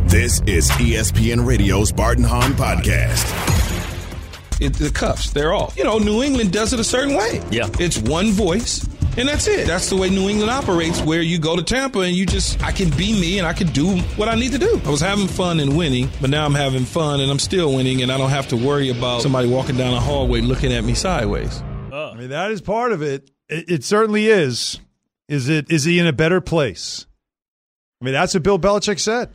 This is ESPN Radio's Bart and Hahn podcast. The Cuffs, they're all. New England does it a certain way. Yeah. It's one voice, and that's it. That's the way New England operates, where you go to Tampa and I can be me and I can do what I need to do. I was having fun and winning, but now I'm having fun and I'm still winning, and I don't have to worry about somebody walking down a hallway looking at me sideways. I mean, that is part of it. It certainly is. Is he in a better place? I mean, that's what Bill Belichick said.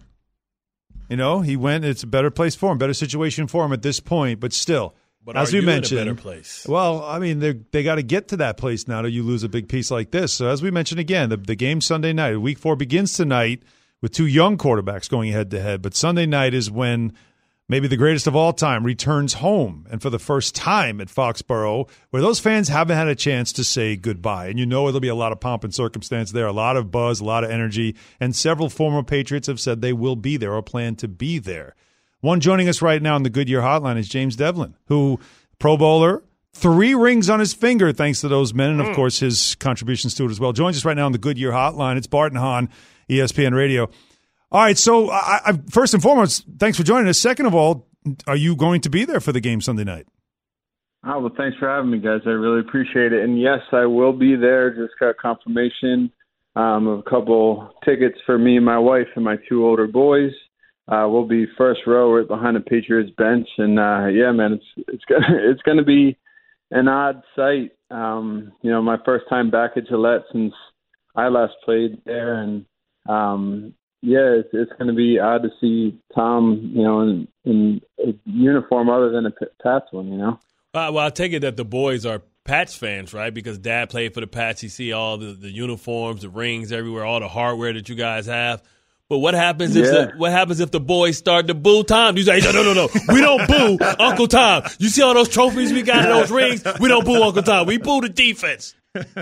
He went, it's a better place for him, better situation for him at this point, but still. But as we mentioned, in a better place? Well, I mean, they got to get to that place now. You lose a big piece like this. So as we mentioned again, the game Sunday night, Week 4 begins tonight with two young quarterbacks going head to head. But Sunday night is when maybe the greatest of all time returns home, and for the first time at Foxborough, where those fans haven't had a chance to say goodbye. And it'll be a lot of pomp and circumstance there, a lot of buzz, a lot of energy, and several former Patriots have said they will be there or plan to be there. One joining us right now on the Goodyear Hotline is James Devlin, who, Pro Bowler, 3 rings on his finger thanks to those men, and of course his contributions to it as well. Joins us right now on the Goodyear Hotline. It's Bart and Hahn, ESPN Radio. All right, so I first and foremost, thanks for joining us. Second of all, are you going to be there for the game Sunday night? Oh, well, thanks for having me, guys. I really appreciate it. And yes, I will be there. Just got confirmation of a couple tickets for me, my wife, and my 2 older boys. We'll be first row right behind the Patriots bench. And yeah, man, it's gonna be an odd sight. My first time back at Gillette since I last played there, and yeah, it's going to be odd to see Tom, in a uniform other than a Pats one, Well, I take it that the boys are Pats fans, right? Because Dad played for the Pats. You see all the uniforms, the rings everywhere, all the hardware that you guys have. But what happens if the boys start to boo Tom? You say, no, we don't boo Uncle Tom. You see all those trophies we got in those rings? We don't boo Uncle Tom. We boo the defense.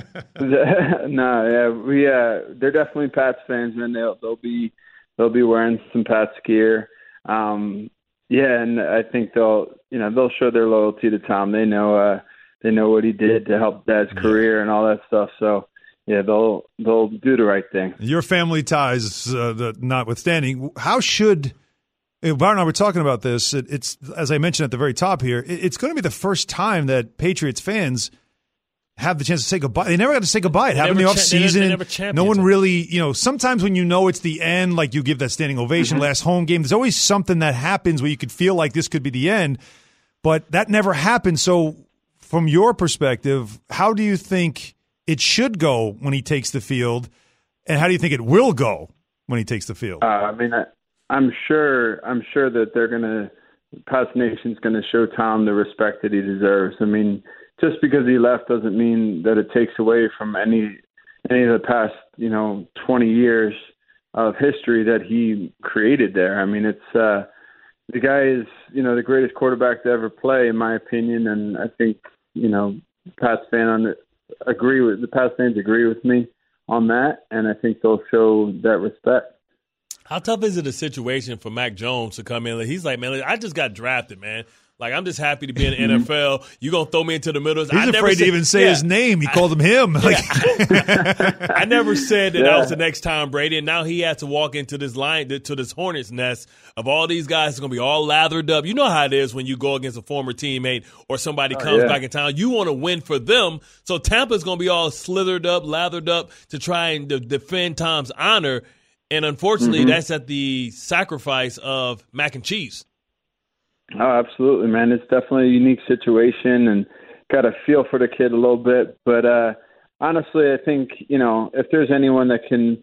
They're definitely Pats fans, and they'll be wearing some Pats gear. And I think they'll show their loyalty to Tom. They know what he did to help Dad's career and all that stuff. So yeah, they'll do the right thing. Your family ties notwithstanding, how should Bart and I were talking about this? It's as I mentioned at the very top here. It's going to be the first time that Patriots fans have the chance to say goodbye. They never got to say goodbye. It happened in the offseason. No one really, sometimes when it's the end, like you give that standing ovation, last home game, there's always something that happens where you could feel like this could be the end, but that never happened. So from your perspective, how do you think it should go when he takes the field, and how do you think it will go when he takes the field? I'm sure that Pats Nation's going to show Tom the respect that he deserves. Just because he left doesn't mean that it takes away from any of the past, 20 years of history that he created there. The guy is, the greatest quarterback to ever play, in my opinion, and I think, Pats fans agree with me on that, and I think they'll show that respect. How tough is it a situation for Mac Jones to come in? He's like, man, I just got drafted, man. Like, I'm just happy to be in the NFL. You're going to throw me into the middle. He's afraid to even say his name. He called him. I never said that I was the next Tom Brady, and now he has to walk into this hornet's nest of all these guys. It's going to be all lathered up. You know how it is when you go against a former teammate or somebody comes back in town. You want to win for them. So Tampa's going to be all slithered up, lathered up to try and defend Tom's honor. And unfortunately, that's at the sacrifice of mac and cheese. Oh, absolutely, man. It's definitely a unique situation, and got to feel for the kid a little bit. But honestly, I think, if there's anyone that can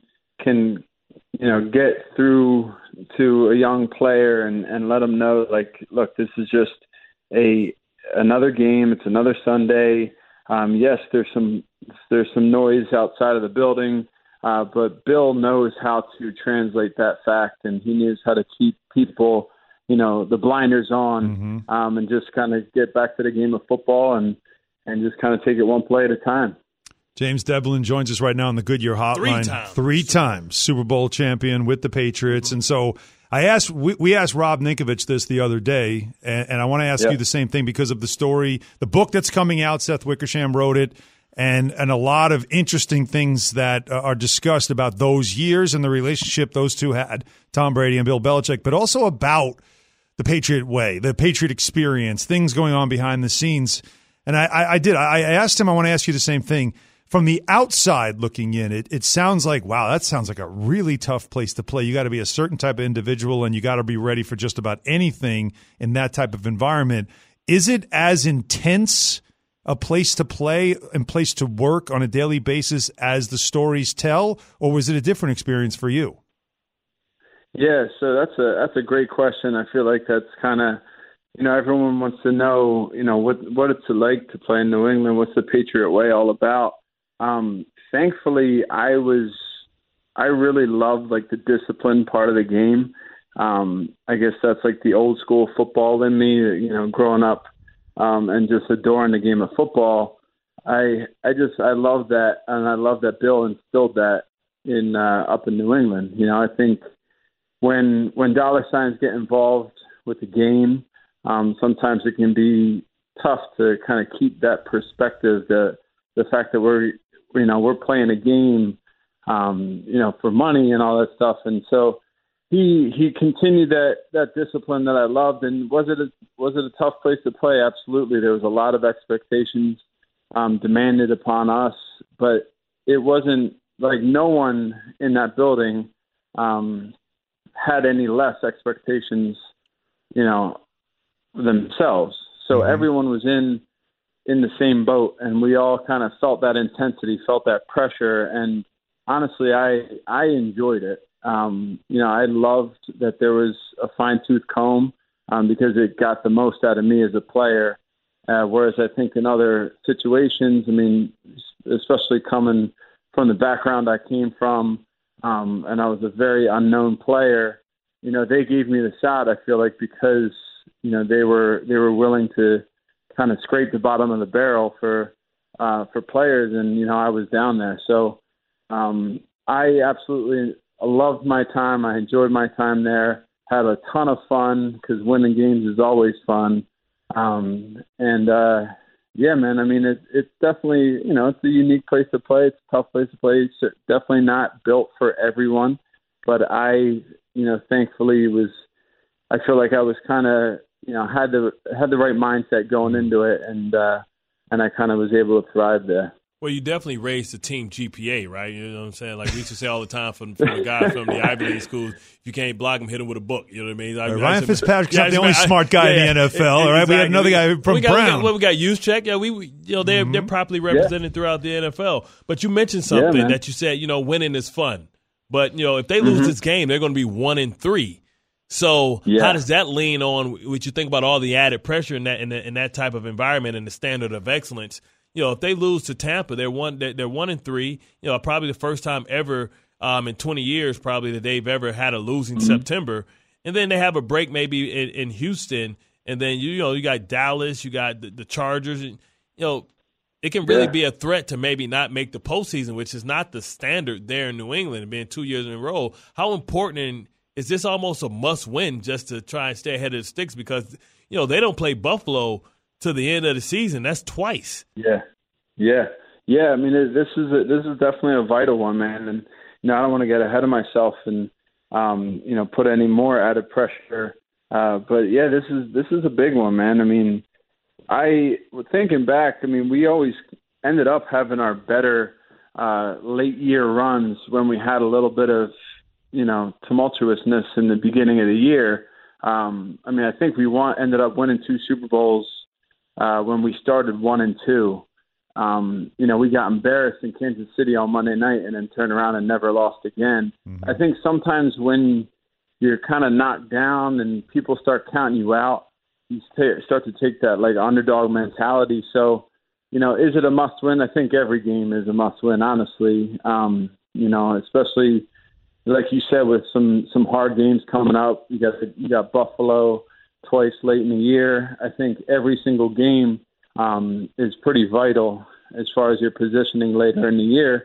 get through to a young player and let them know, like, look, this is just another game. It's another Sunday. Yes, there's some noise outside of the building, but Bill knows how to translate that fact, and he knows how to keep people the blinders on, and just kind of get back to the game of football and just kind of take it one play at a time. James Devlin joins us right now on the Goodyear Hotline. Three times Super Bowl champion with the Patriots. And so we asked Rob Ninkovich this the other day, and I want to ask you the same thing because of the story, the book that's coming out. Seth Wickersham wrote it. and a lot of interesting things that are discussed about those years and the relationship those two had, Tom Brady and Bill Belichick, but also about the Patriot way, the Patriot experience, things going on behind the scenes. And I asked him, I want to ask you the same thing. From the outside looking in, it sounds like, wow, that sounds like a really tough place to play. You got to be a certain type of individual, and you got to be ready for just about anything in that type of environment. Is it as intense a place to play and place to work on a daily basis as the stories tell, or was it a different experience for you? Yeah, so that's a great question. I feel like that's kind of, everyone wants to know, what it's like to play in New England. What's the Patriot way all about? Thankfully, I really loved like the discipline part of the game. I guess that's like the old school football in me, growing up, and just adoring the game of football. I love that. And I love that Bill instilled that in, up in New England. I think when dollar signs get involved with the game, sometimes it can be tough to kind of keep that perspective, the fact that we're playing a game, for money and all that stuff. And so he continued that discipline that I loved. And was it a tough place to play? Absolutely. There was a lot of expectations demanded upon us, but it wasn't like no one in that building had any less expectations, themselves. So everyone was in the same boat, and we all kind of felt that intensity, felt that pressure. And honestly, I enjoyed it. I loved that there was a fine-tooth comb because it got the most out of me as a player. Whereas I think in other situations, especially coming from the background I came from, and I was a very unknown player, they gave me the shot, I feel like, because, they were willing to kind of scrape the bottom of the barrel for players, and I was down there. So I absolutely loved my time. I enjoyed my time there. Had a ton of fun because winning games is always fun. Yeah, man. It's definitely it's a unique place to play. It's a tough place to play. It's definitely not built for everyone. But I thankfully I feel like I was kind of had the right mindset going into it, and I kind of was able to thrive there. Well, you definitely raised the team GPA, right? You know what I'm saying? Like we used to say all the time from a guy from the Ivy League schools, if you can't block him, hit him with a book. You know what I mean? Ryan Fitzpatrick's not the only smart guy in the NFL, all right? Exactly. We had another guy from Brown. We got Juszczyk. Yeah, they're properly represented throughout the NFL. But you mentioned something that you said, winning is fun. But, if they lose this game, they're going to be 1-3. So how does that lean on what you think about all the added pressure in that type of environment and the standard of excellence? If they lose to Tampa, they're 1-3. Probably the first time ever in 20 years, probably that they've ever had a losing September. And then they have a break maybe in Houston, and then you got Dallas, you got the Chargers. It can really be a threat to maybe not make the postseason, which is not the standard there in New England, being 2 years in a row. How important is this? Almost a must-win just to try and stay ahead of the sticks because they don't play Buffalo to the end of the season. That's twice. Yeah. This is definitely a vital one, man. And I don't want to get ahead of myself and put any more added pressure. But yeah, this is a big one, man. Thinking back, we always ended up having our better late year runs when we had a little bit of tumultuousness in the beginning of the year. I think we ended up winning 2 Super Bowls when we started 1-2. We got embarrassed in Kansas City on Monday night and then turned around and never lost again. I think sometimes when you're kind of knocked down and people start counting you out, you start to take that like underdog mentality. So, is it a must win? I think every game is a must win, honestly. Especially like you said, with some hard games coming up. You got Buffalo twice late in the year. I think every single game is pretty vital as far as your positioning later in the year.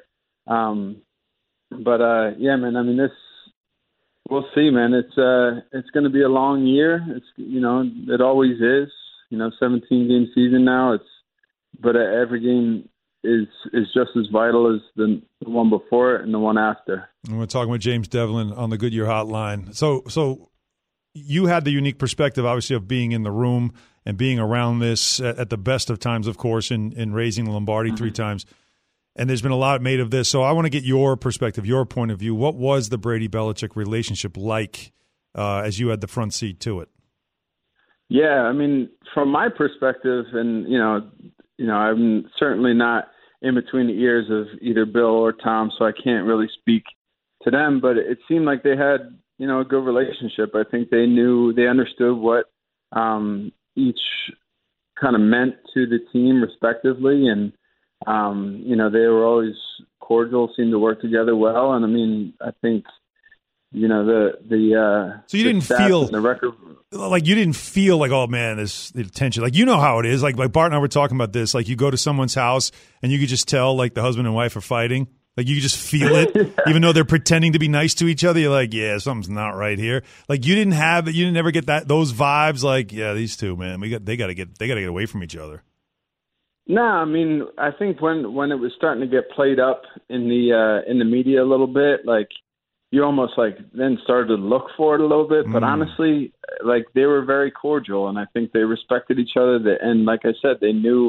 Yeah, man. This we'll see, man. It's going to be a long year. It's it always is. 17-game season now. But every game is just as vital as the one before it and the one after. And we're talking with James Devlin on the Goodyear Hotline. So you had the unique perspective, obviously, of being in the room and being around this at the best of times, of course, in raising Lombardi 3 times. And there's been a lot made of this. So I want to get your perspective, your point of view. What was the Brady-Belichick relationship like as you had the front seat to it? Yeah, I mean, from my perspective, and, I'm certainly not in between the ears of either Bill or Tom, so I can't really speak to them. But it seemed like they had, a good relationship. I think they understood what each kind of meant to the team respectively. And, they were always cordial, seemed to work together well. And I mean, I think, so you didn't feel the record. Like you didn't feel like, oh man, this the tension. Like how it is. Like Bart and I were talking about this. Like you go to someone's house and you could just tell like the husband and wife are fighting. Like you just feel it, even though they're pretending to be nice to each other. You're like, yeah, something's not right here. Like you didn't ever get those vibes. Like, yeah, these two, man, they got to get away from each other. No, I mean, I think when it was starting to get played up in the media a little bit, like you almost like then started to look for it a little bit. But honestly, like they were very cordial, and I think they respected each other. And like I said, they knew,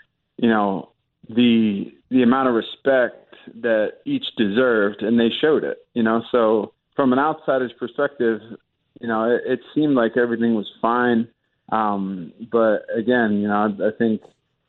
the amount of respect that each deserved, and they showed it. So from an outsider's perspective, it seemed like everything was fine. But again, I think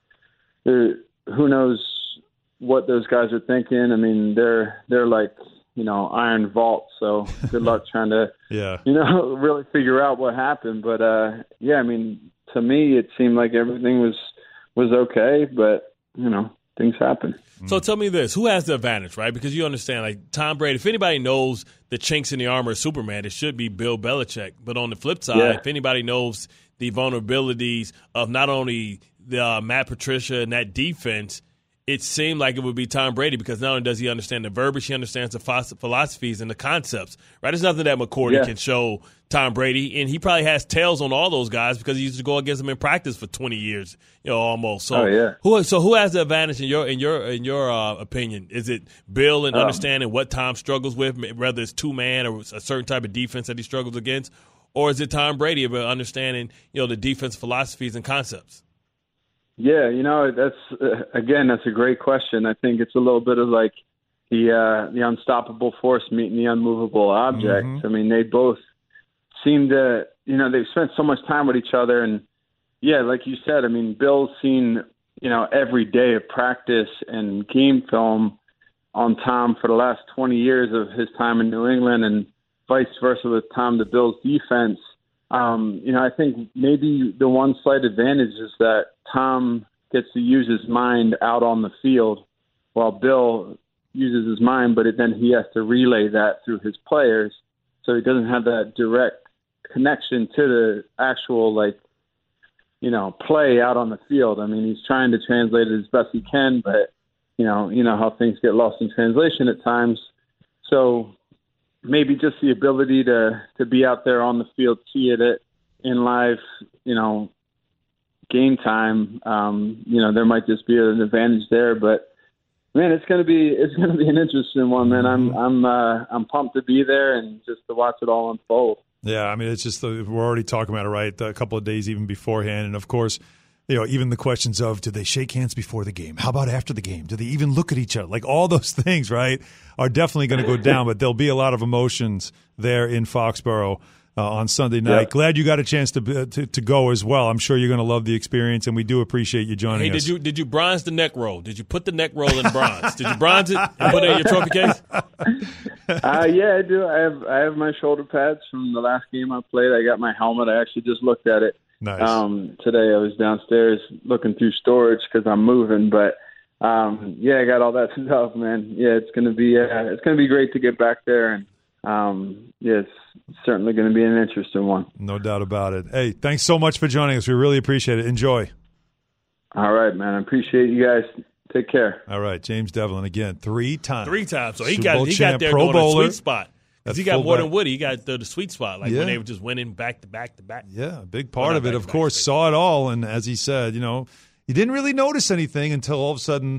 who knows what those guys are thinking. I mean, they're like, iron vault. So good luck trying to, really figure out what happened. But, I mean, to me, it seemed like everything was okay, but, things happen. So tell me this, who has the advantage, right? Because you understand, like Tom Brady, if anybody knows the chinks in the armor of Superman, it should be Bill Belichick. But on the flip side, if anybody knows the vulnerabilities of not only the Matt Patricia and that defense, it seemed like it would be Tom Brady, because not only does he understand the verbiage, he understands the philosophies and the concepts, right? There's nothing that McCourty can show Tom Brady, and he probably has tails on all those guys because he used to go against them in practice for 20 years, almost. So, who has the advantage in your opinion? Is it Bill in understanding what Tom struggles with, whether it's two-man or a certain type of defense that he struggles against, or is it Tom Brady about understanding, the defense philosophies and concepts? Yeah, that's a great question. I think it's a little bit of like the unstoppable force meeting the unmovable object. I mean, they both seem to, they've spent so much time with each other. And, like you said, I mean, Bill's seen, every day of practice and game film on Tom for the last 20 years of his time in New England, and vice versa with Tom to Bill's defense. I think maybe the one slight advantage is that Tom gets to use his mind out on the field while Bill uses his mind, but then he has to relay that through his players. So he doesn't have that direct connection to the actual, play out on the field. I mean, he's trying to translate it as best he can, but, you know how things get lost in translation at times. So maybe just the ability to be out there on the field, see it in live, game time. There might just be an advantage there, but man, it's gonna be an interesting one, man. I'm pumped to be there and just to watch it all unfold. Yeah, I mean, it's just we're already talking about it, right? A couple of days even beforehand, and of course, even the questions of, do they shake hands before the game? How about after the game? Do they even look at each other? Like all those things, right, are definitely going to go down, but there'll be a lot of emotions there in Foxborough on Sunday night. Yep. Glad you got a chance to go as well. I'm sure you're going to love the experience, and we do appreciate you joining us. Did you bronze the neck roll? Did you put the neck roll in bronze? Did you bronze it and put it in your trophy case? Yeah, I do. I have my shoulder pads from the last game I played. I got my helmet. I actually just looked at it. Nice. Today I was downstairs looking through storage because I'm moving, but I got all that stuff, man. Yeah, it's gonna be great to get back there, and it's certainly going to be an interesting one. No doubt about it. Hey, thanks so much for joining us. We really appreciate it. Enjoy. All right, man. I appreciate you guys. Take care. All right, James Devlin again, 3 times. 3 times. So he got there Pro Bowler. The sweet spot. Because he got more than Woody. He got the sweet spot, when they were just winning back to back to back. Yeah, a big part of it, of course, saw it all. And as he said, you didn't really notice anything until all of a sudden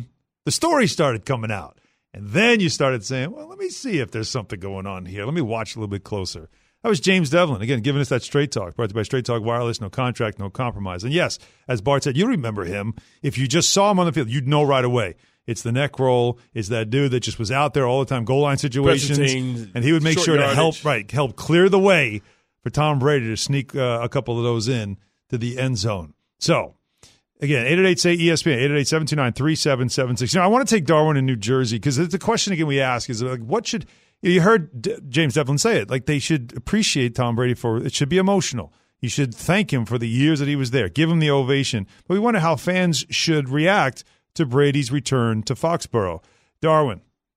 The story started coming out. And then you started saying, well, let me see if there's something going on here. Let me watch a little bit closer. That was James Devlin, again, giving us that Straight Talk, brought to you by Straight Talk Wireless, no contract, no compromise. And yes, as Bart said, you remember him. If you just saw him on the field, you'd know right away. It's the neck roll. It's that dude that just was out there all the time, goal line situations. And he would make sure to help clear the way for Tom Brady to sneak a couple of those in to the end zone. So, again, 888-SAY-ESPN, 888-729-3776. I want to take Darwin in New Jersey because the question again we ask is, like, what should – you heard James Devlin say it. Like, they should appreciate Tom Brady for – it should be emotional. You should thank him for the years that he was there. Give him the ovation. But we wonder how fans should react to Brady's return to Foxborough. Darwin.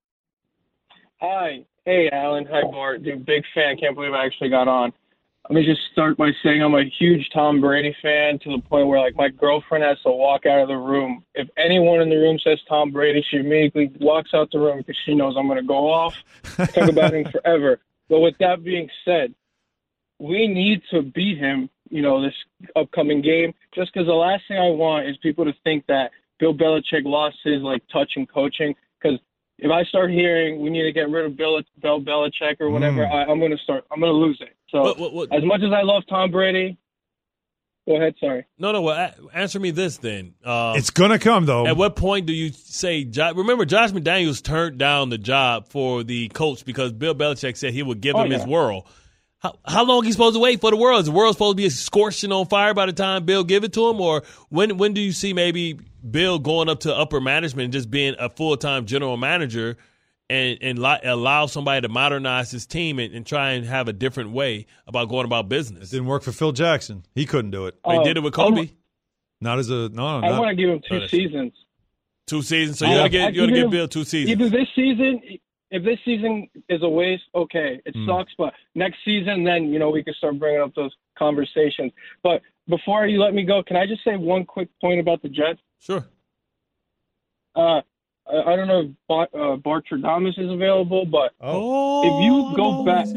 Hi. Hey, Alan. Hi, Bart. Dude, big fan. Can't believe I actually got on. Let me just start by saying I'm a huge Tom Brady fan to the point where, like, my girlfriend has to walk out of the room. If anyone in the room says Tom Brady, she immediately walks out the room because she knows I'm going to go off, talk about him forever. But with that being said, we need to beat him, this upcoming game, just because the last thing I want is people to think that Bill Belichick lost his, touch in coaching. Because if I start hearing we need to get rid of Bill Belichick or whatever, I'm going to lose it. So as much as I love Tom Brady, go ahead. Sorry. No. Well, answer me this then. It's going to come, though. At what point do you say – remember, Josh McDaniels turned down the job for the coach because Bill Belichick said he would give him his world. How long are you supposed to wait for the world? Is the world supposed to be scorching on fire by the time Bill give it to him? Or when do you see maybe Bill going up to upper management and just being a full-time general manager and allow somebody to modernize his team and try and have a different way about going about business? It didn't work for Phil Jackson. He couldn't do it. They did it with Kobe. I want to give him 2 seasons. 2 seasons? So you're going to give Bill 2 seasons. Either this season – if this season is a waste, okay, it sucks. But next season, then, we can start bringing up those conversations. But before you let me go, can I just say one quick point about the Jets? Sure. I don't know if Bart Stradamus is available, but if you go back.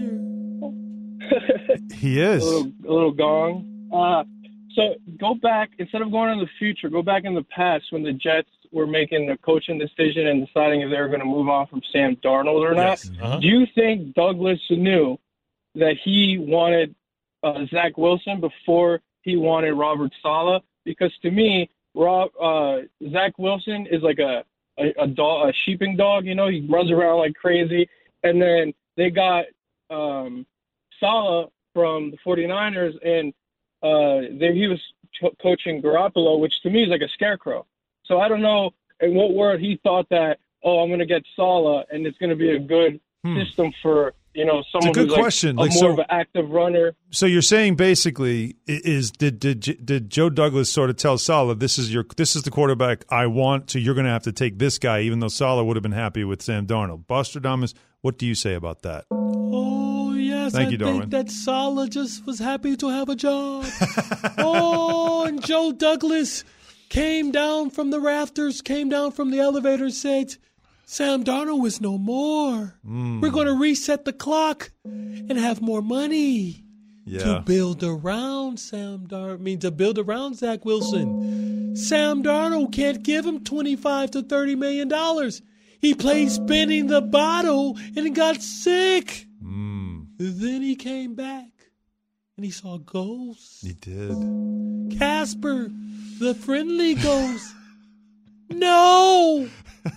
He is. A little gong. So go back, instead of going in the future, go back in the past when the Jets were making the coaching decision and deciding if they were going to move on from Sam Darnold or not. Yes. Uh-huh. Do you think Douglas knew that he wanted Zach Wilson before he wanted Robert Saleh? Because to me, Zach Wilson is like a sheeping dog. He runs around like crazy. And then they got Saleh from the 49ers, and he was coaching Garoppolo, which to me is like a scarecrow. So I don't know in what world he thought that, I'm going to get Saleh, and it's going to be a good system for, someone who's question. More of an active runner. So you're saying basically did Joe Douglas sort of tell Saleh, this is the quarterback I want, so you're going to have to take this guy, even though Saleh would have been happy with Sam Darnold. Bostradamus, what do you say about that? Oh, yes. Thank you, Darwin. I think that Saleh just was happy to have a job. And Joe Douglas came down from the rafters, came down from the elevator, said, Sam Darnold is no more. We're going to reset the clock and have more money to build around to build around Zach Wilson. Sam Darnold can't give him $25 to $30 million. He played spinning the bottle and got sick. Then he came back and he saw ghosts. He did. Casper, the friendly ghost. No.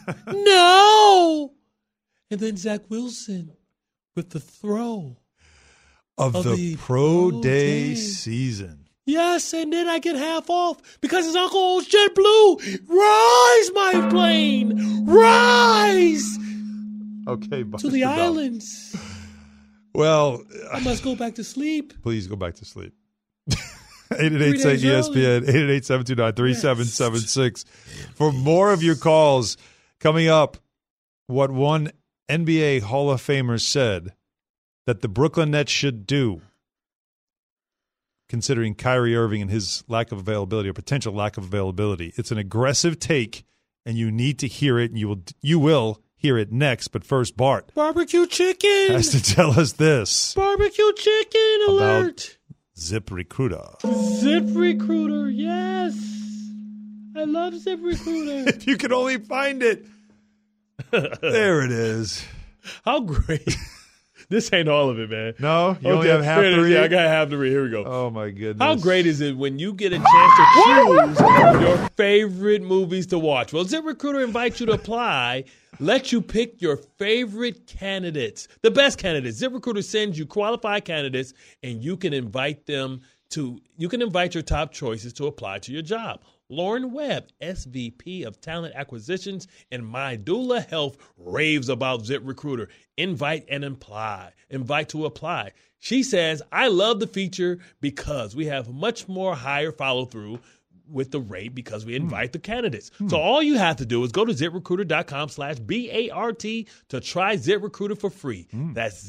And then Zach Wilson with the throw of the pro day season. Yes, and then I get half off because his uncle owns JetBlue. Rise, my plane. Rise. Okay, to the islands. Well, I must go back to sleep. Please go back to sleep. 888-ESPN, 888-729-3776. For more of your calls coming up, what one NBA Hall of Famer said that the Brooklyn Nets should do, considering Kyrie Irving and his lack of availability or potential lack of availability. It's an aggressive take, and you need to hear it, and you will hear it next. But first, Bart. Barbecue chicken. Has to tell us this. Barbecue chicken alert. ZipRecruiter. ZipRecruiter, yes. I love ZipRecruiter. If you could only find it. There it is. How great. This ain't all of it, man. No? You only have half the read? Yeah, I got half the read. Here we go. Oh, my goodness. How great is it when you get a chance to choose your favorite movies to watch? Well, ZipRecruiter invites you to apply, lets you pick your favorite candidates, the best candidates. ZipRecruiter sends you qualified candidates, and you can invite your top choices to apply to your job. Lauren Webb, SVP of Talent Acquisitions in MyDoula Health, raves about ZipRecruiter. Invite to apply. She says, I love the feature because we have much more higher follow-through with the rate because we invite the candidates. So all you have to do is go to ZipRecruiter.com/BART to try ZipRecruiter for free. That's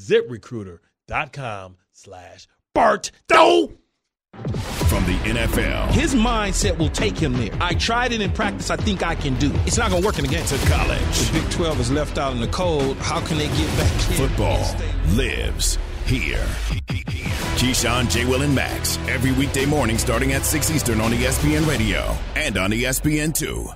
ZipRecruiter.com/BART. From the NFL. His mindset will take him there. I tried it in practice. I think I can do it. It's not going to work in the game. To college. The Big 12 is left out in the cold. How can they get back in? Football lives here. Keyshawn, J. Will, and Max. Every weekday morning starting at 6 Eastern on ESPN Radio and on ESPN2.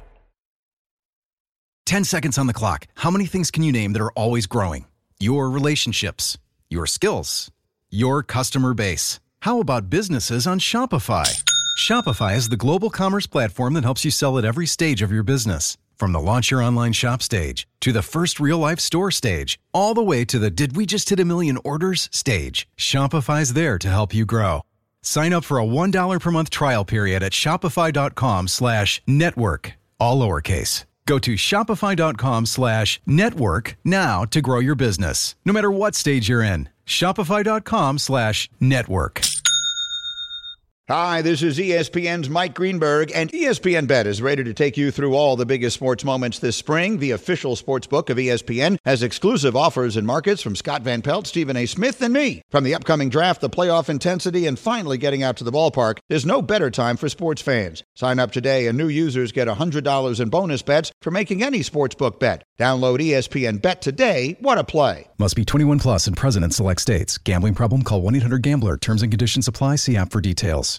10 seconds on the clock. How many things can you name that are always growing? Your relationships, your skills, your customer base. How about businesses on Shopify? Shopify is the global commerce platform that helps you sell at every stage of your business. From the launch your online shop stage, to the first real-life store stage, all the way to the did we just hit 1 million orders stage. Shopify's there to help you grow. Sign up for a $1 per month trial period at shopify.com/network, all lowercase. Go to shopify.com/network now to grow your business, no matter what stage you're in. Shopify.com/network. Hi, this is ESPN's Mike Greenberg, and ESPN Bet is ready to take you through all the biggest sports moments this spring. The official sports book of ESPN has exclusive offers and markets from Scott Van Pelt, Stephen A. Smith, and me. From the upcoming draft, the playoff intensity, and finally getting out to the ballpark, there's no better time for sports fans. Sign up today, and new users get $100 in bonus bets for making any sportsbook bet. Download ESPN Bet today. What a play. Must be 21 plus and present in select states. Gambling problem? Call 1-800-GAMBLER. Terms and conditions apply. See app for details.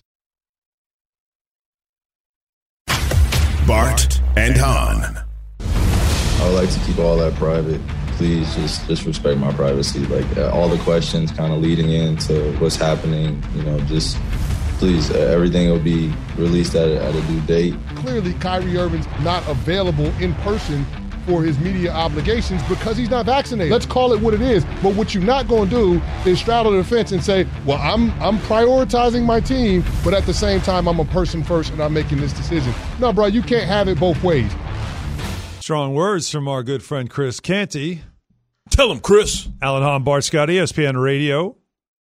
Bart and Hahn. I would like to keep all that private. Please just respect my privacy. Like all the questions kind of leading into what's happening, just please, everything will be released at a due date. Clearly, Kyrie Irving's not available in person for his media obligations because he's not vaccinated. Let's call it what it is. But what you're not going to do is straddle the fence and say, well, I'm prioritizing my team, but at the same time, I'm a person first and I'm making this decision. No, bro, you can't have it both ways. Strong words from our good friend Chris Canty. Tell him, Chris. Alan Hahn, Bart Scott, ESPN Radio.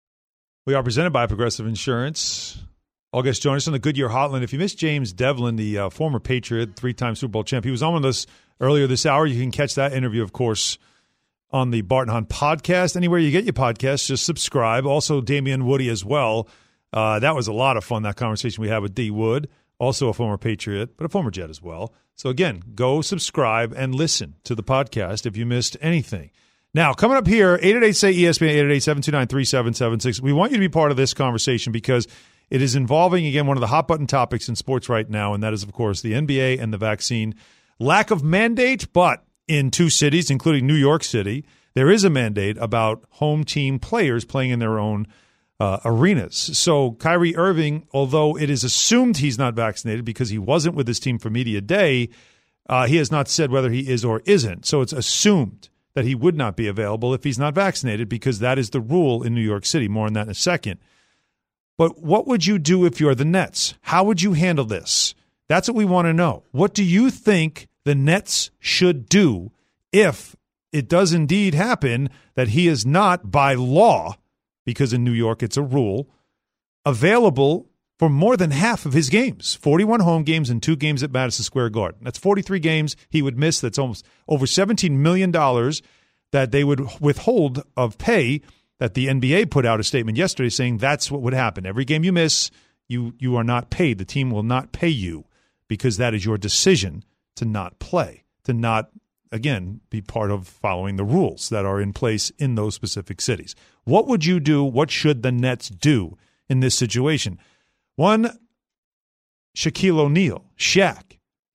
We are presented by Progressive Insurance. All guests join us on the Goodyear Hotline. If you missed James Devlin, the former Patriot, 3-time Super Bowl champ, he was on with us earlier this hour. You can catch that interview, of course, on the Bart and Hahn podcast. Anywhere you get your podcasts, just subscribe. Also, Damian Woody as well. That was a lot of fun, that conversation we had with D. Wood, also a former Patriot, but a former Jet as well. So, again, go subscribe and listen to the podcast if you missed anything. Now, coming up here, 888-SAY-ESPN, 888-729-3776. We want you to be part of this conversation because it is involving, again, one of the hot-button topics in sports right now, and that is, of course, the NBA and the vaccine. Lack of mandate, but in 2 cities, including New York City, there is a mandate about home team players playing in their own arenas. So Kyrie Irving, although it is assumed he's not vaccinated because he wasn't with his team for media day, he has not said whether he is or isn't. So it's assumed that he would not be available if he's not vaccinated because that is the rule in New York City. More on that in a second. But what would you do if you're the Nets? How would you handle this? That's what we want to know. What do you think the Nets should do if it does indeed happen that he is not, by law, because in New York it's a rule, available for more than half of his games, 41 home games and 2 games at Madison Square Garden. That's 43 games he would miss. That's almost over $17 million that they would withhold of pay, that the NBA put out a statement yesterday saying that's what would happen. Every game you miss, you are not paid. The team will not pay you because that is your decision to not play, to not, again, be part of following the rules that are in place in those specific cities. What would you do? What should the Nets do in this situation? One, Shaquille O'Neal, Shaq,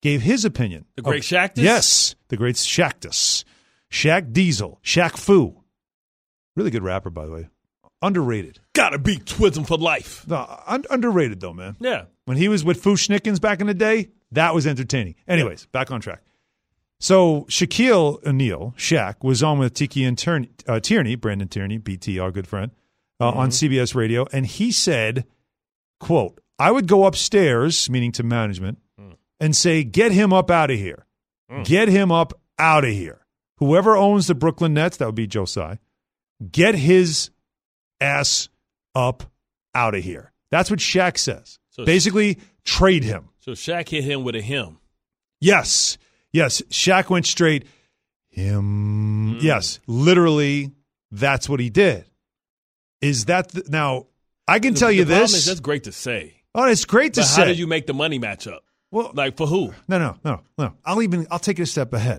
gave his opinion. The great Shaqtus? Yes, the great Shaqtus. Shaq Diesel. Shaq Fu. Really good rapper, by the way. Underrated. Gotta beat Twism for life. No, underrated, though, man. Yeah. When he was with Fu Schnickens back in the day, that was entertaining. Anyways, back on track. So Shaquille O'Neal, Shaq, was on with Tiki and Tierney, Brandon Tierney, BT, our good friend, on CBS Radio, and he said, quote, I would go upstairs, meaning to management, and say, get him up out of here. Get him up out of here. Whoever owns the Brooklyn Nets, that would be Joe Tsai, get his ass up out of here. That's what Shaq says. So basically, trade him. So Shaq hit him with a him. Yes. Shaq went straight. Him. Yes. Literally, that's what he did. Is that now? I can tell you the problem this. Is that's great to say. Oh, it's great to say. How did you make the money match up? Well, like for who? No. I'll take it a step ahead.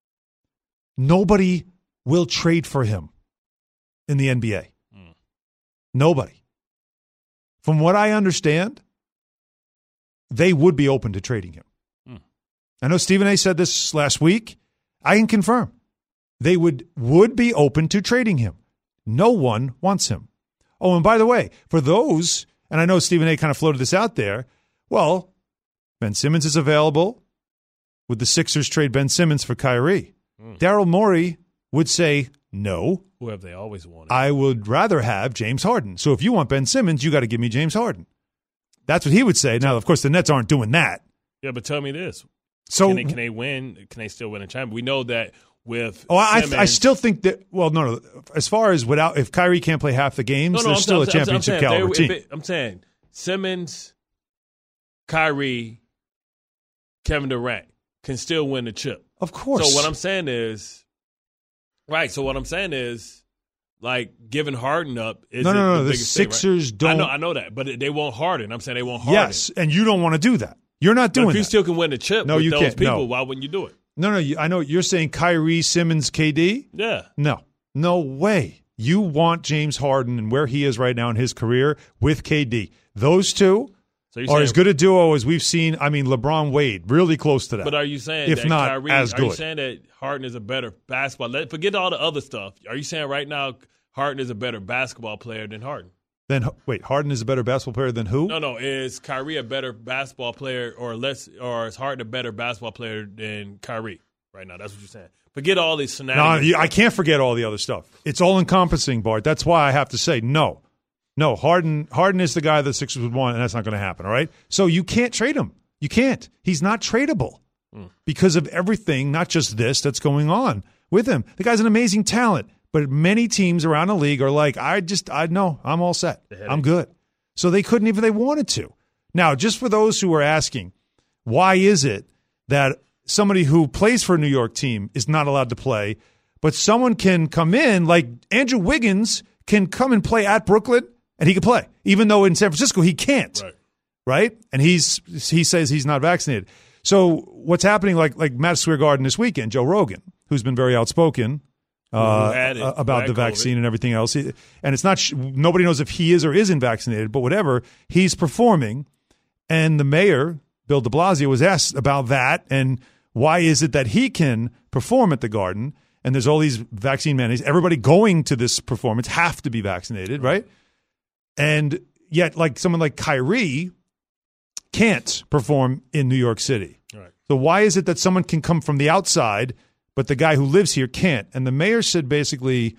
Nobody will trade for him in the NBA. Nobody. From what I understand, they would be open to trading him. I know Stephen A. said this last week. I can confirm. They would be open to trading him. No one wants him. Oh, and by the way, for those, and I know Stephen A. kind of floated this out there, well, Ben Simmons is available. Would the Sixers trade Ben Simmons for Kyrie? Daryl Morey would say no. Who have they always wanted? I would rather have James Harden. So if you want Ben Simmons, you got to give me James Harden. That's what he would say. Now, of course, the Nets aren't doing that. Yeah, but tell me this. So can they win? Can they still win a championship? We know that with I still think that, well, no. As far as if Kyrie can't play half the games, there's still a championship caliber team. I'm saying Simmons, Kyrie, Kevin Durant can still win the chip. Of course. So what I'm saying is, like, giving Harden up is no. The biggest Sixers thing, right? don't. I know that, but they want Harden. I'm saying they want Harden. Yes, and you don't want to do that. You're not doing that. If you that. still can win the chip with those people, why wouldn't you do it? No. I know you're saying Kyrie, Simmons, KD. Yeah. No way. You want James Harden and where he is right now in his career with KD. Those two are as good a duo as we've seen. I mean, LeBron, Wade, really close to that. But are you saying if that not Kyrie, as good? Are you saying that Harden is a better basketball? Forget all the other stuff. Are you saying right now Harden is a better basketball player than Harden? Harden is a better basketball player than who? No. Is Kyrie a better basketball player or is Harden a better basketball player than Kyrie right now? That's what you're saying. Forget all these scenarios. No, I can't forget all the other stuff. It's all encompassing, Bart. That's why I have to say no. Harden is the guy the Sixers would want, and that's not going to happen, all right? So you can't trade him. You can't. He's not tradable because of everything, not just this, that's going on with him. The guy's an amazing talent. But many teams around the league are like, I'm all set. I'm good. So they couldn't even if they wanted to. Now, just for those who are asking, why is it that somebody who plays for a New York team is not allowed to play, but someone can come in, like Andrew Wiggins can come and play at Brooklyn, and he can play, even though in San Francisco he can't, right? And he says he's not vaccinated. So what's happening, like Madison Square Garden this weekend, Joe Rogan, who's been very outspoken, about the vaccine COVID. And everything else. And it's not nobody knows if he is or isn't vaccinated, but whatever, he's performing. And the mayor, Bill de Blasio, was asked about that and why is it that he can perform at the Garden and there's all these vaccine mandates. Everybody going to this performance have to be vaccinated, right? And yet, like someone like Kyrie can't perform in New York City. Right. So why is it that someone can come from the outside but the guy who lives here can't? And the mayor said basically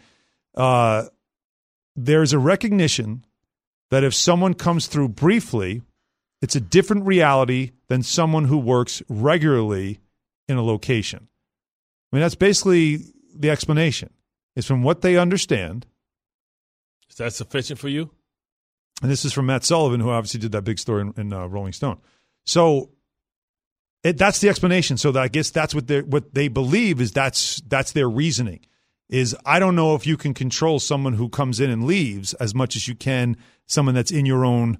there's a recognition that if someone comes through briefly, it's a different reality than someone who works regularly in a location. I mean, that's basically the explanation. It's from what they understand. Is that sufficient for you? And this is from Matt Sullivan, who obviously did that big story in Rolling Stone. So that's the explanation. So I guess that's what they believe is that's their reasoning. Is I don't know if you can control someone who comes in and leaves as much as you can someone that's in your own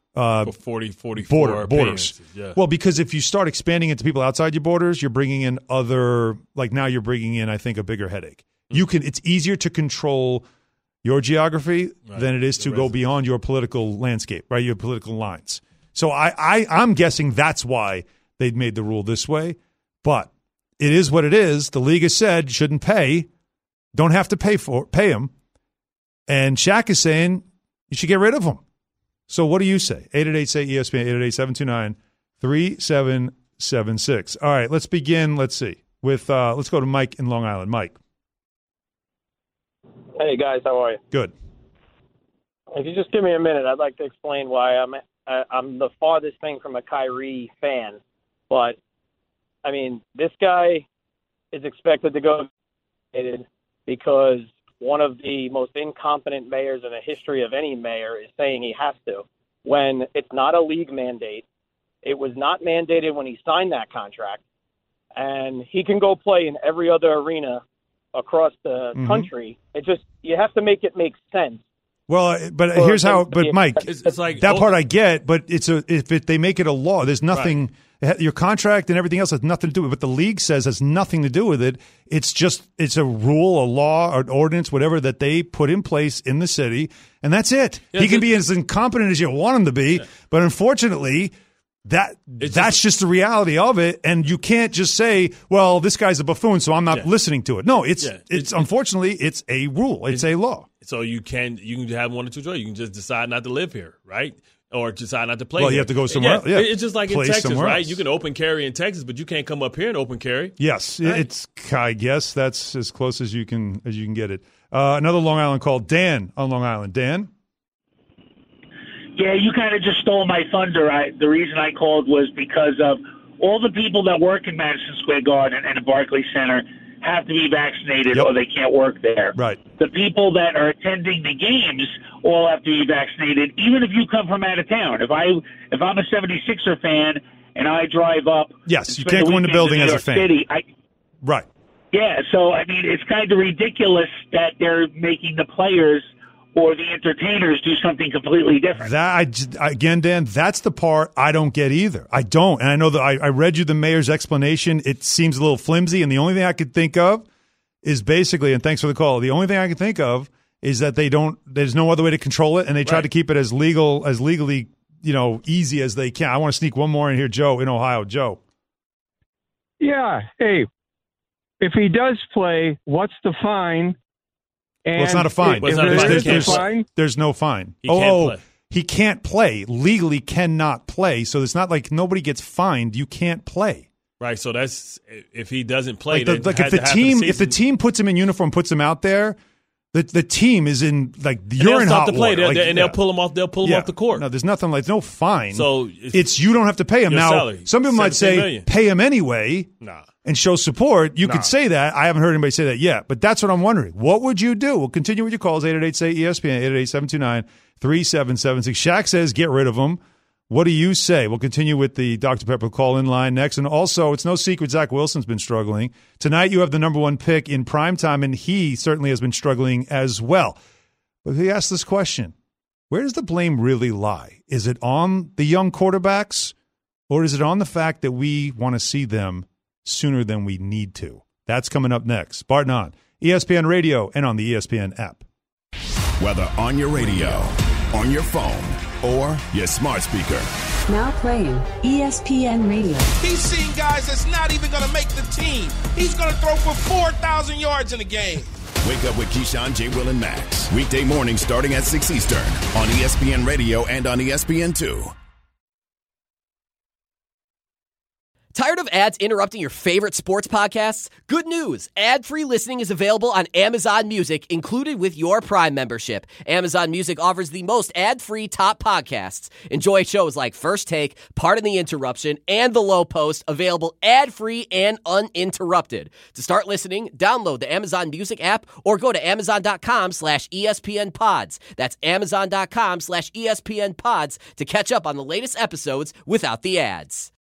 44 borders. Yeah. Well, because if you start expanding it to people outside your borders, you're bringing in now you're bringing in, I think, a bigger headache. It's easier to control your geography than it is to go beyond your political landscape, right? Your political lines. So I'm guessing that's why they'd made the rule this way. But it is what it is. The league has said shouldn't pay. Don't have to pay him. And Shaq is saying you should get rid of him. So what do you say? 888-SAY-ESPN, 888-729-3776. All right, let's begin. Let's see. Let's go to Mike in Long Island. Mike. Hey, guys. How are you? Good. If you just give me a minute, I'd like to explain why I'm the farthest thing from a Kyrie fan. But, I mean, this guy is expected to go because one of the most incompetent mayors in the history of any mayor is saying he has to, when it's not a league mandate. It was not mandated when he signed that contract. And he can go play in every other arena across the country. It just, you have to make it make sense. Well, but here's how. But Mike, it's like that part I get. But if they make it a law, there's nothing. Right. Your contract and everything else has nothing to do with it. What the league says has nothing to do with it. It's a rule, a law, an ordinance, whatever that they put in place in the city, and that's it. Yeah, he can be as incompetent as you want him to be, but unfortunately, that's just the reality of it. And you can't just say, "Well, this guy's a buffoon, so I'm not listening to it." No, it's unfortunately it's a rule. It's a law. So you can have one or two choices. You can just decide not to live here, right? Or decide not to play. Well, here. You have to go somewhere else. Yeah. It's just like play in Texas, right? Else. You can open carry in Texas, but you can't come up here and open carry. Yes, right? I guess that's as close as you can get it. Another Long Island call, Dan on Long Island. Dan? Yeah, you kind of just stole my thunder. The reason I called was because of all the people that work in Madison Square Garden and the Barclays Center have to be vaccinated or they can't work there. Right. The people that are attending the games all have to be vaccinated, even if you come from out of town. If I'm a 76er fan and I drive up, yes, you can't go in the building as a fan. City, right. Yeah, so I mean, it's kind of ridiculous that they're making the players or the entertainers do something completely different. Again, Dan, that's the part I don't get either. I don't. And I know that I read you the mayor's explanation. It seems a little flimsy. And the only thing I could think of is basically, and thanks for the call, the only thing I can think of is that there's no other way to control it. And they try to keep it as legally, easy as they can. I want to sneak one more in here. Joe in Ohio. Joe. Yeah. Hey, if he does play, what's the fine? Well, it's not a fine. There's no fine. He can't play. He can't play. Legally cannot play. So it's not like nobody gets fined. You can't play. Right. So that's if he doesn't play. If the team puts him in uniform, puts him out there, the team is in you're in hot water. They'll pull him off. They'll pull him off the court. No, there's nothing no fine. So it's you don't have to pay him now. Salary, some people might say million. Pay him anyway. Nah. And show support. You could say that. I haven't heard anybody say that yet. But that's what I'm wondering. What would you do? We'll continue with your calls. 888-SAY-ESPN, 888-729-3776. Shaq says get rid of him. What do you say? We'll continue with the Dr. Pepper call-in line next. And also, it's no secret Zach Wilson's been struggling. Tonight you have the number one pick in primetime, and he certainly has been struggling as well. But he asked this question. Where does the blame really lie? Is it on the young quarterbacks, or is it on the fact that we want to see them sooner than we need to? That's coming up next. Barton on ESPN Radio and on the ESPN app. Whether on your radio, on your phone, or your smart speaker. Now playing ESPN Radio. He's seen guys that's not even going to make the team. He's going to throw for 4,000 yards in a game. Wake up with Keyshawn, J. Will, and Max. Weekday mornings starting at 6 Eastern on ESPN Radio and on ESPN2. Tired of ads interrupting your favorite sports podcasts? Good news! Ad-free listening is available on Amazon Music, included with your Prime membership. Amazon Music offers the most ad-free top podcasts. Enjoy shows like First Take, Pardon the Interruption, and The Low Post, available ad-free and uninterrupted. To start listening, download the Amazon Music app or go to Amazon.com/ESPN Pods. That's Amazon.com/ESPN Pods to catch up on the latest episodes without the ads.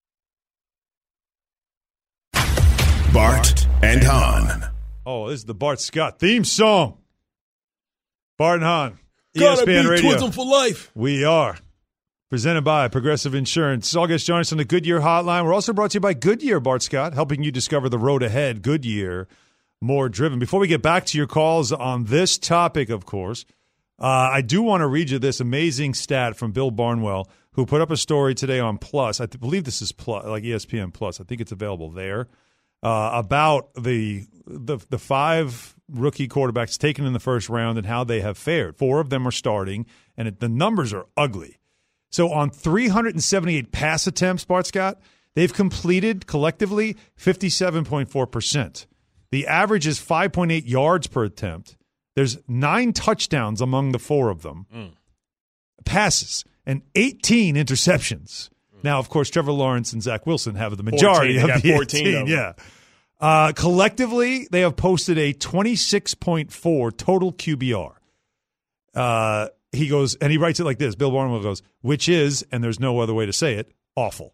Bart and Hahn. Oh, this is the Bart Scott theme song. Bart and Hahn, Gotta ESPN be Radio. Twism for life. We are. Presented by Progressive Insurance. All guests join us on the Goodyear Hotline. We're also brought to you by Goodyear, Bart Scott, helping you discover the road ahead. Goodyear, more driven. Before we get back to your calls on this topic, of course, I do want to read you this amazing stat from Bill Barnwell, who put up a story today on Plus. I believe this is Plus, like ESPN Plus. I think it's available there, about the 5 rookie quarterbacks taken in the first round and how they have fared. 4 of them are starting, and the numbers are ugly. So on 378 pass attempts, Bart Scott, they've completed collectively 57.4%. The average is 5.8 yards per attempt. There's 9 touchdowns among the 4 of them. Passes and 18 interceptions. Now, of course, Trevor Lawrence and Zach Wilson have the majority of the 14. Yeah. Collectively, they have posted a 26.4 total QBR. He goes, and he writes it like this. Bill Barnwell goes, which is, and there's no other way to say it, awful.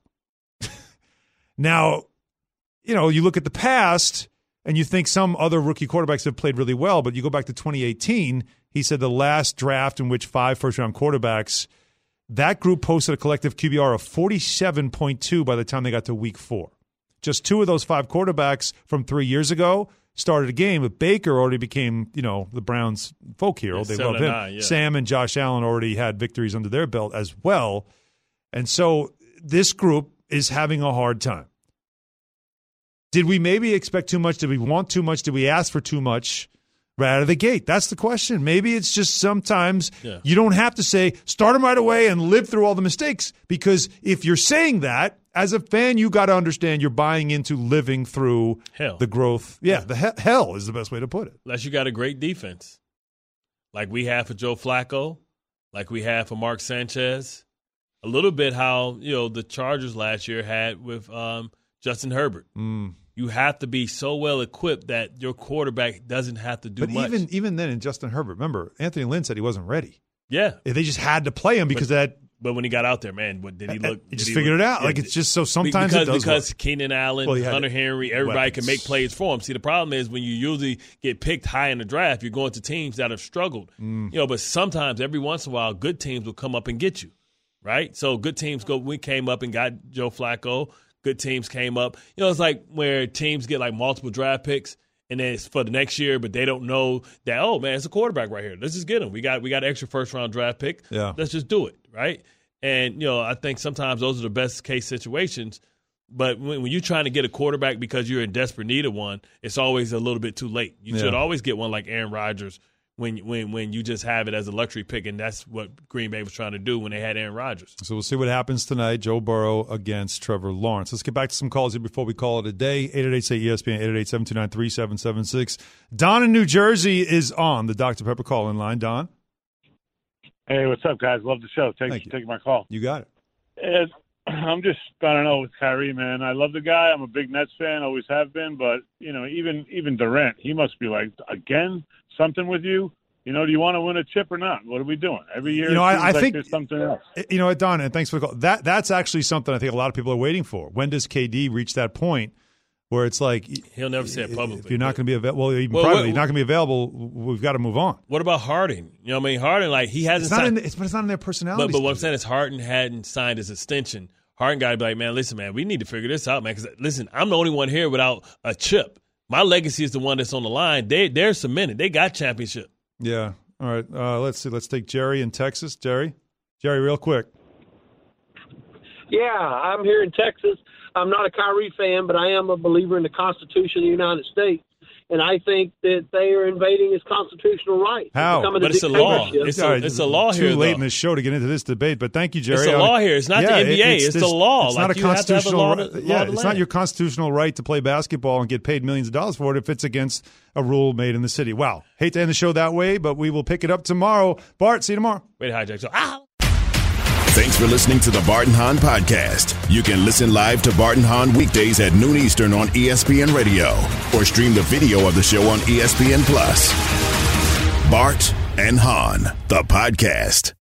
Now, you look at the past, and you think some other rookie quarterbacks have played really well, but you go back to 2018, he said the last draft in which 5 first-round quarterbacks, that group posted a collective QBR of 47.2 by the time they got to week 4. Just 2 of those 5 quarterbacks from 3 years ago started a game, but Baker already became, the Browns' folk hero. They love him. 9, yeah. Sam and Josh Allen already had victories under their belt as well. And so this group is having a hard time. Did we maybe expect too much? Did we want too much? Did we ask for too much right out of the gate? That's the question. Maybe it's just sometimes you don't have to say, start them right away and live through all the mistakes. Because if you're saying that, as a fan, you got to understand you're buying into living through the growth. Yeah, the hell is the best way to put it. Unless you got a great defense. Like we have for Joe Flacco, like we have for Mark Sanchez. A little bit how, the Chargers last year had with Justin Herbert. You have to be so well equipped that your quarterback doesn't have to do much. But even then in Justin Herbert, remember, Anthony Lynn said he wasn't ready. Yeah. They just had to play him because But when he got out there, man, did he look? He just figured it out. Like, it's just so sometimes it does because work. Keenan Allen, Hunter Henry, everybody can make plays for him. See, the problem is when you usually get picked high in the draft, you're going to teams that have struggled. But sometimes, every once in a while, good teams will come up and get you, right? So good teams we came up and got Joe Flacco. Good teams came up. It's like where teams get like multiple draft picks and then it's for the next year, but they don't know that, oh, man, it's a quarterback right here. Let's just get him. We got an extra first-round draft pick. Yeah. Let's just do it, right? And, I think sometimes those are the best case situations. But when you're trying to get a quarterback because you're in desperate need of one, it's always a little bit too late. You should always get one like Aaron Rodgers when you just have it as a luxury pick, and that's what Green Bay was trying to do when they had Aaron Rodgers. So we'll see what happens tonight. Joe Burrow against Trevor Lawrence. Let's get back to some calls here before we call it a day. 888-SAY-ESPN, 888-729-3776. Don in New Jersey is on the Dr. Pepper call-in line. Don? Hey, what's up, guys? Love the show. Thanks for taking my call. You got it. I'm just, I don't know, with Kyrie, man. I love the guy. I'm a big Nets fan, always have been. But, even Durant, he must be like, again, something with you? Do you want to win a chip or not? What are we doing? Every year I think there's something else. Don, and thanks for the call. That's actually something I think a lot of people are waiting for. When does KD reach that point where it's like he'll never say it publicly? If you're not going to be available, privately, you're not going to be available, we've got to move on. What about Harden? Harden, like he hasn't signed. But it's not in their personality. But what I'm saying is Harden hadn't signed his extension. Harden got to be like, man, listen, man, we need to figure this out, man. Because, listen, I'm the only one here without a chip. My legacy is the one that's on the line. They're cemented. They got championship. Yeah. All right. Let's see. Let's take Jerry in Texas. Jerry, real quick. Yeah, I'm here in Texas. I'm not a Kyrie fan, but I am a believer in the Constitution of the United States. And I think that they are invading his constitutional rights. How? But it's a law. It's a law here. Too late in this show to get into this debate, but thank you, Jerry. It's a law here. It's not the NBA. It's the law. It's not a constitutional right. It's not your constitutional right to play basketball and get paid millions of dollars for it if it's against a rule made in the city. Wow. Hate to end the show that way, but we will pick it up tomorrow. Bart, see you tomorrow. Wait, hijack. Thanks for listening to the Bart and Hahn podcast. You can listen live to Bart and Hahn weekdays at noon Eastern on ESPN Radio or stream the video of the show on ESPN Plus. Bart and Hahn, the podcast.